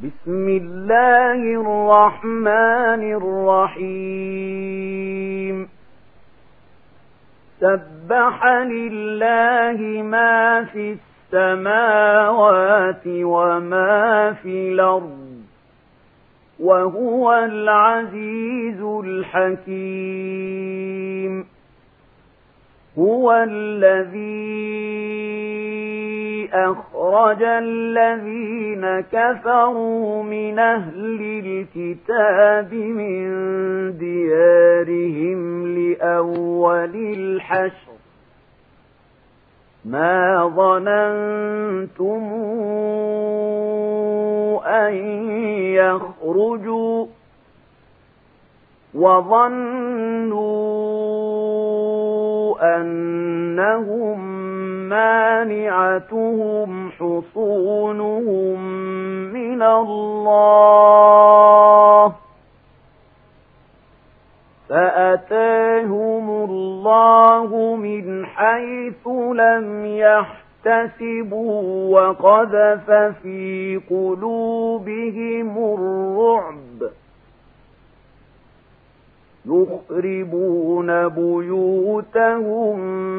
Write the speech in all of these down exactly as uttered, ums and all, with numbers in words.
بسم الله الرحمن الرحيم سبح لله ما في السماوات وما في الأرض وهو العزيز الحكيم هو الذي أخرج الذين كفروا من أهل الكتاب من ديارهم لأول الحشر ما ظننتم أن يخرجوا وظنوا أنهم مانعتهم حصونهم من الله فأتاهم الله من حيث لم يحتسبوا وقذف في قلوبهم الرعب يخربون بيوتهم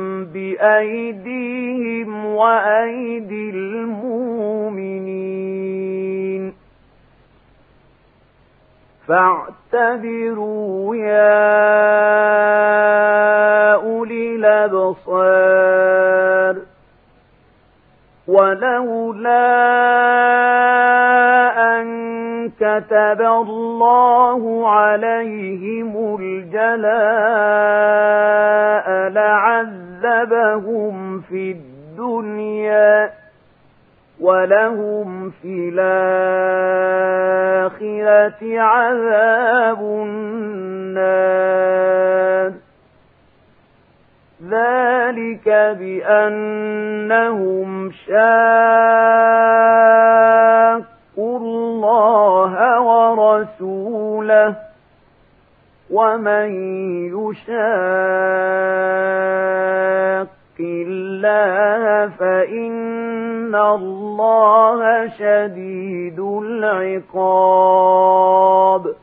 بأيديهم وأيدي المؤمنين فاعتبروا يا أولي الأبصار ولولا أن كتب الله عليهم الجلاء لعذبهم في الدنيا ولهم في الآخرة عذاب النار ذلك بأنهم شاقوا الله ورسوله ومن يشاق الله فإن الله شديد العقاب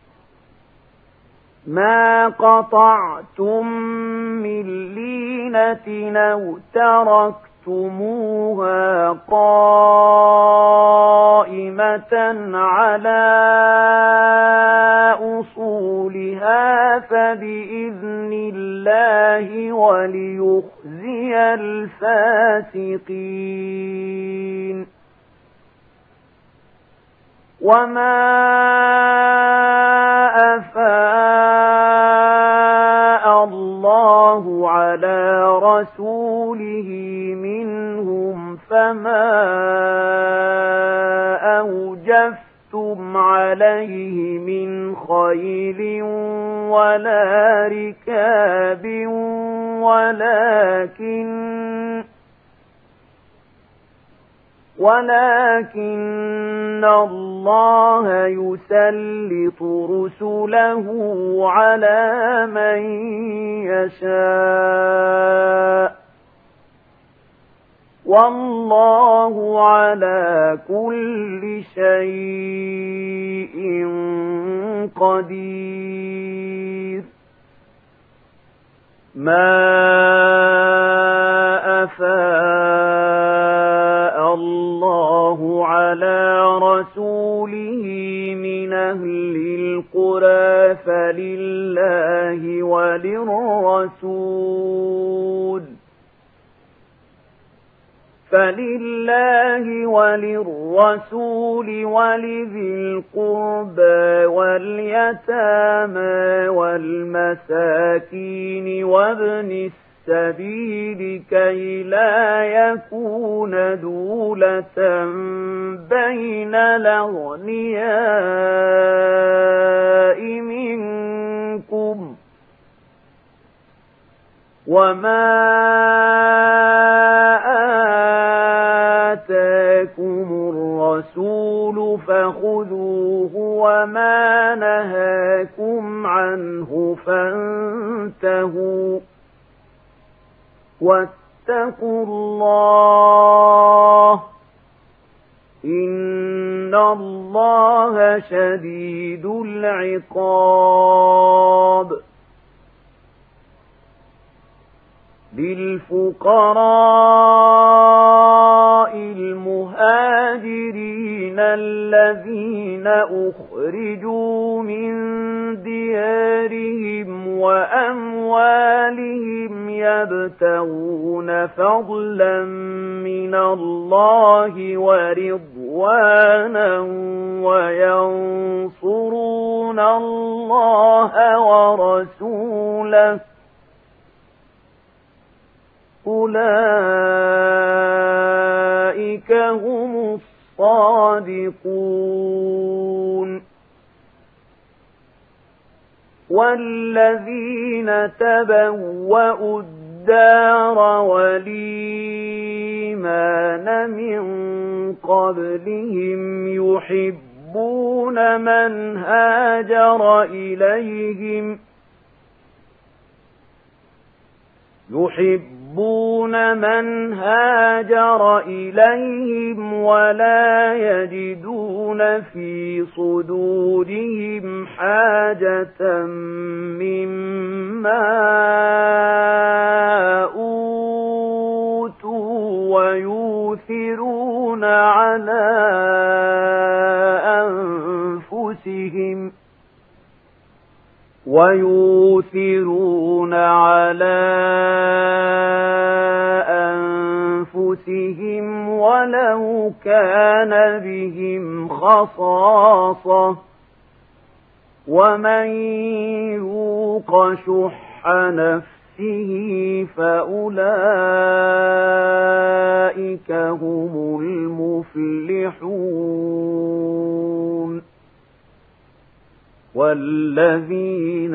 ما قطعتم من لينة أو تركتموها قائمة على أصولها فبإذن الله وليخزي الفاسقين وما أفاء الله على رسوله منهم فما أوجفتم عليه من خيل ولا ركاب ولكن ولكن الله يسلط رسله على من يشاء والله على كل شيء قدير ما أفاء الله على رسوله من أهل القرى فلله وللرسول فلله وللرسول ولذي القربى واليتامى والمساكين وابن السبيل كي لا يكون دولة بين الأغنياء منكم وما آتاكم الرسول فخذوه وما نهاكم عنه فانتهوا واتقوا الله إن الله شديد العقاب. للفقراء المهاجرين الذين أخرجوا من ديارهم وأموالهم يبتغون فضلا من الله ورضوانا وينصرون الله ورسوله أولئك هم الصادقون. والذين تبوأوا الدار والإيمان من قبلهم يحبون من هاجر إليهم يحبون من هاجر إليهم ولا يجدون في صدورهم حاجة مما أوتوا ويؤثرون على أنفسهم ويؤثرون على أنفسهم ولو كان بهم خصاصة ومن يوق شح نفسه فأولئك هم المفلحون. والذين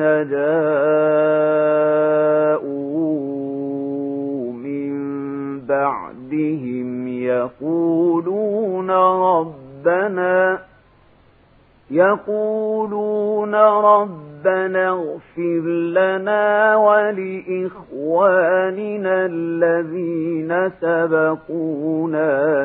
جاءوا من بعدهم يقولون ربنا يقولون ربنا اغفر لنا ولإخواننا الذين سبقونا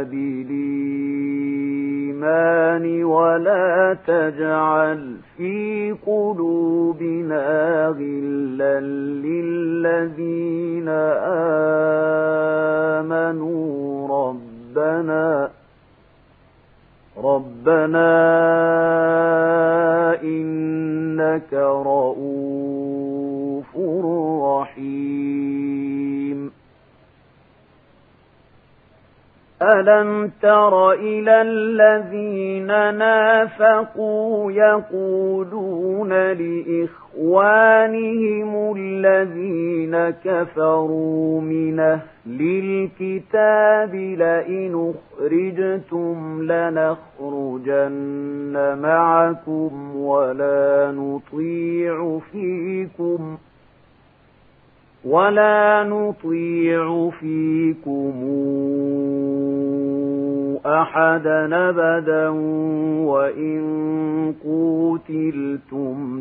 بالإيمان ولا تجعل في قلوبنا غلا للذين آمنوا ربنا ربنا إنك رؤوف رحيم. ألم تر إلى الذين نافقوا يقولون لإخوانهم الذين كفروا من أهل الكتاب لئن أخرجتم لنخرجن معكم ولا نطيع فيكم ولا نطيع فيكم أحدا أبدا وإن قوتلتم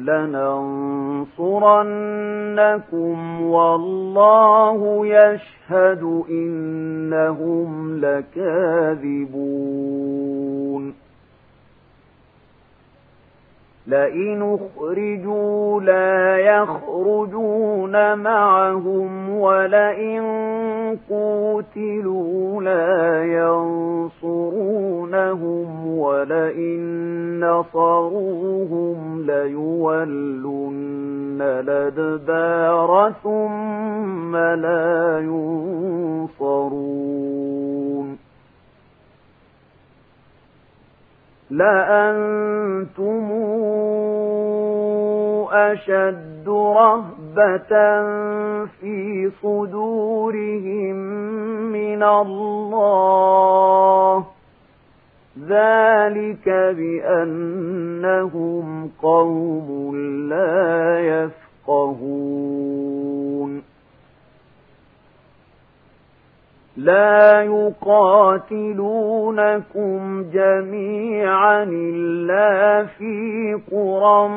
لننصرنكم والله يشهد إنهم لكاذبون. لئن أخرجوا لا يخرجون معهم ولئن قوتلوا لا ينصرونهم ولئن نصروهم ليولن الأدبار ثم لا ينصرون. لأنتم أشد رهبة في صدورهم من الله ذلك بأنهم قوم لا يفقهون. لا يقاتلونكم جميعا إلا في قرى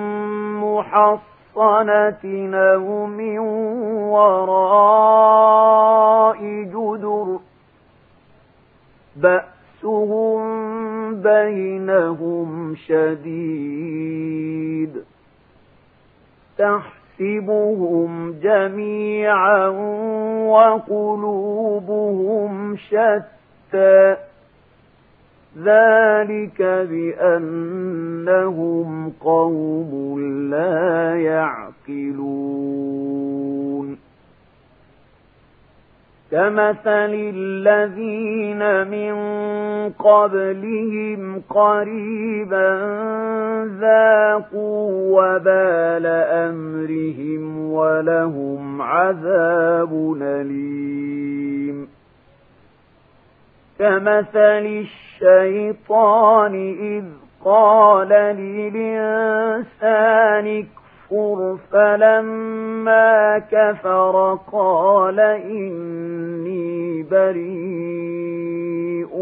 محصنة أو من وراء جدر بأسهم بينهم شديد تحسبهم جميعا وقلوبهم شتى ذلك بأنهم قوم لا يعقلون كمثل الذين من قبلهم قريبا ذاقوا وبال أمرهم ولهم عذاب أليم كمثل الشيطان إذ قال للإنسان اكفر فلما كفر قال إني بريء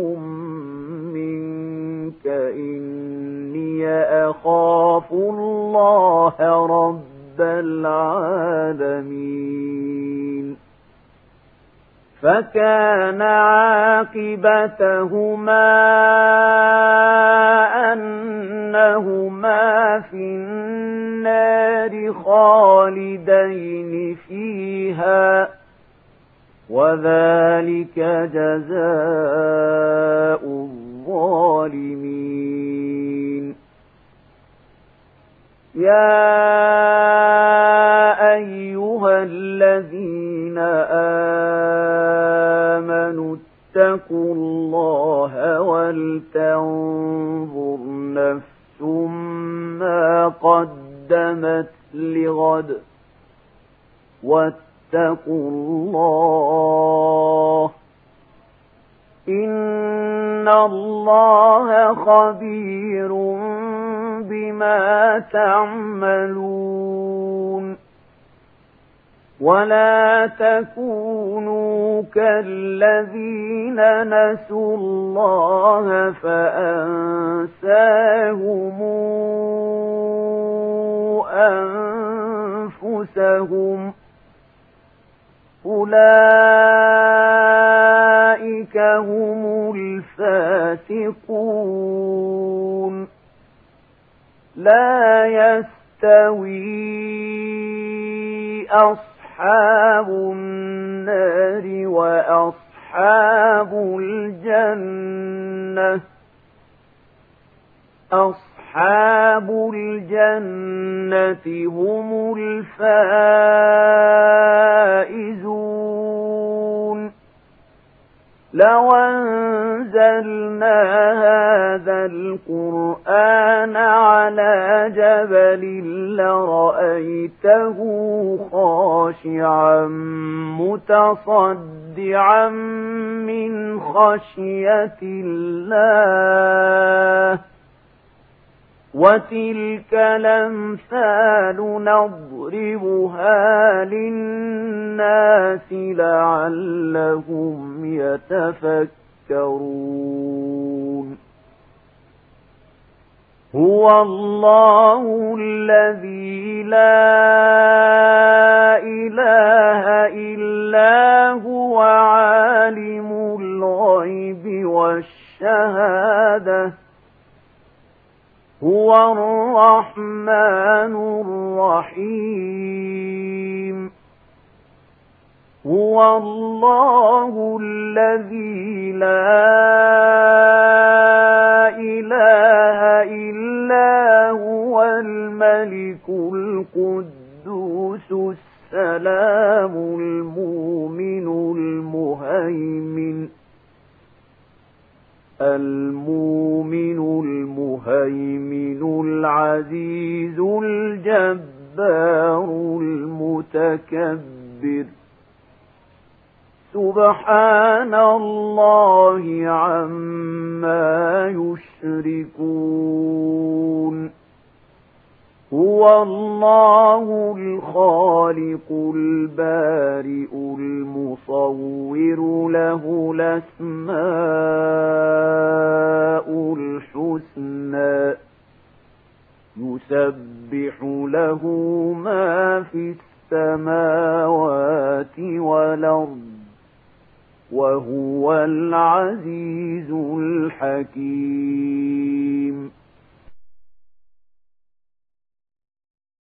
منك إني أخاف الله رب العالمين فكان عاقبتهما أنهما في النار خالدين فيها وذلك جزاء الظالمين يا أيها الذين آمنوا اتقوا الله ولتنظر نفس ما قدمت لغد واتقوا الله إن الله خبير بما تعملون ولا تكونوا كالذين نسوا الله فأنساهم أنفسهم أولئك هم الفاسقون لا يستوي أصحاب النار وأصحاب الجنة أصحاب الجنة هم الفائزون لو أنزلنا هذا القرآن على جبل لرأيته خاشعا متصدعا من خشية الله وتلك الأمثال نضربها للناس لعلهم يتفكرون هو الله الذي لا إله إلا هو عالم الغيب والشهادة هو الرحمن الرحيم هو الله الذي لا إله إلا هو الملك القدوس السلام المؤمن المهيمن المؤمن المهيمن العزيز الجبار المتكبر سبحان الله عما يشركون هو الله الخالق البارئ المصور له الأسماء الحسنى يسبح له ما في السماوات والأرض وهو العزيز الحكيم.